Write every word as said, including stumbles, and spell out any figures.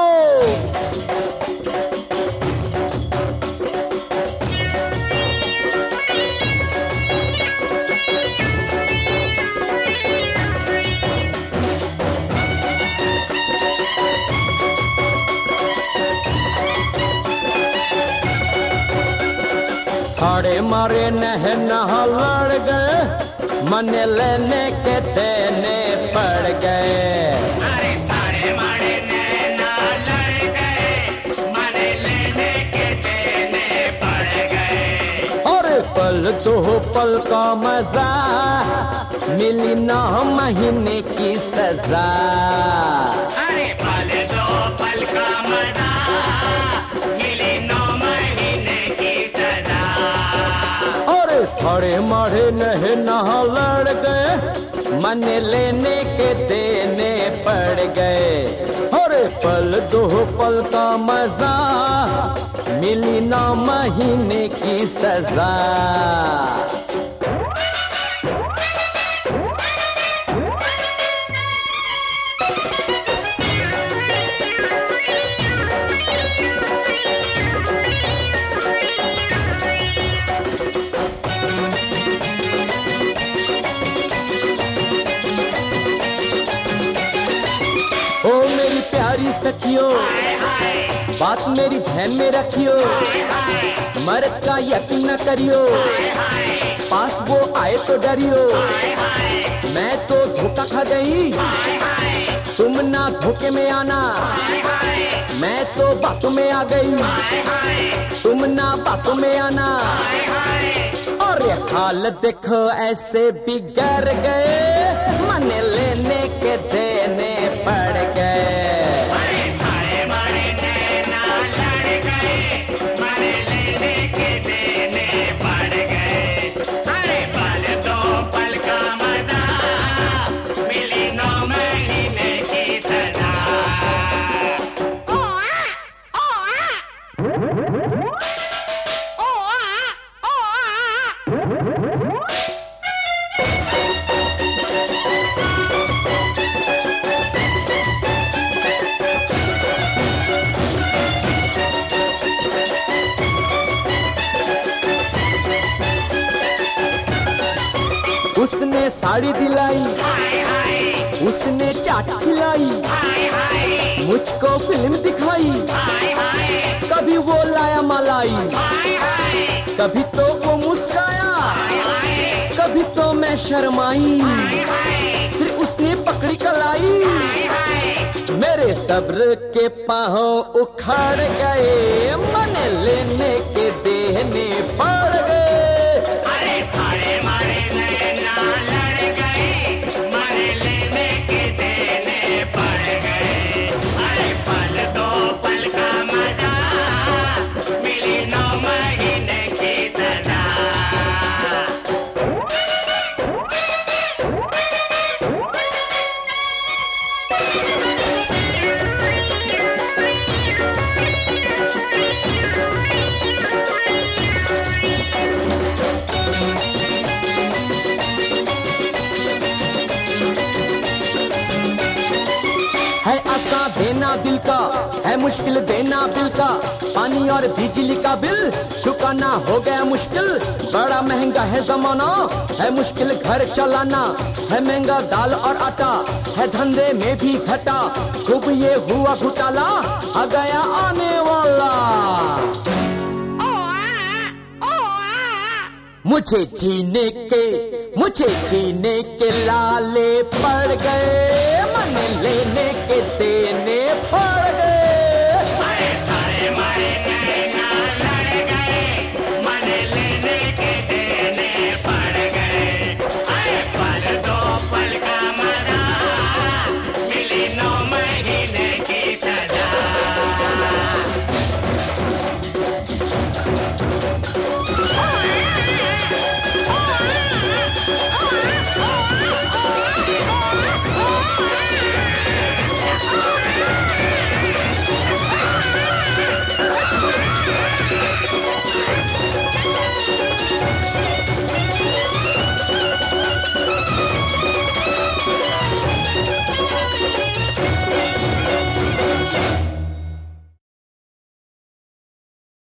हाड़े मारे नह नहा लड़ गए, मन लेने के देने पड़ गए। अरे हाड़े मारे नह नहा लड़ गए, मन लेने के देने पड़ गए। और पल दो पल का मजा, मिली नौ महीने की सजा। अरे पल दो पल का मजा, मिली नौ महीने की सजा। थोड़े मारे नह नहा लड़ गए, मन लेने के देने पड़ गए। और पल दो पल का मजा, मिली नौ महीने की सजा। ओ मेरी प्यारी सखियो, बात मेरी ध्यान में रखियो, मर्द का यकीन न करियो, पास वो आए तो डरियो। मैं तो धोखा खा गई, तुम ना धोखे में आना। मैं तो बातों में आ गई, तुम ना बातों में आना। और हाल देखो ऐसे बिगड़ गए, मन लेने के देने पड़ गए। अरे हाड़े मारे नैना लड़ गए, मन लेने के देने पड़ गए। अरे पल दो पल का मजा, मिली नौ महीने की सजा। ओ आ, ओ आ, ओ आ, ओ आ। उसने साड़ी दिलाई, उसने चाट खिलाई, मुझको फिल्म दिखाई। कभी वो लाया मलाई, कभी तो वो मुस्काया, कभी तो मैं शर्माई। फिर उसने पकड़ी कलाई, मेरे सब्र के पांव उखाड़ गए, मन लेने के देने पड़ गए। है आसान देना दिल का, है मुश्किल देना बिल का। पानी और बिजली का बिल चुकाना हो गया मुश्किल। बड़ा महंगा है जमाना, है मुश्किल घर चलाना। है महंगा दाल और आटा, है धंधे में भी घटा। खूब ये हुआ घोटाला, आ गया आने वाला। मुझे जीने के, मुझे जीने के लाले पड़ गए, मन लेने के देने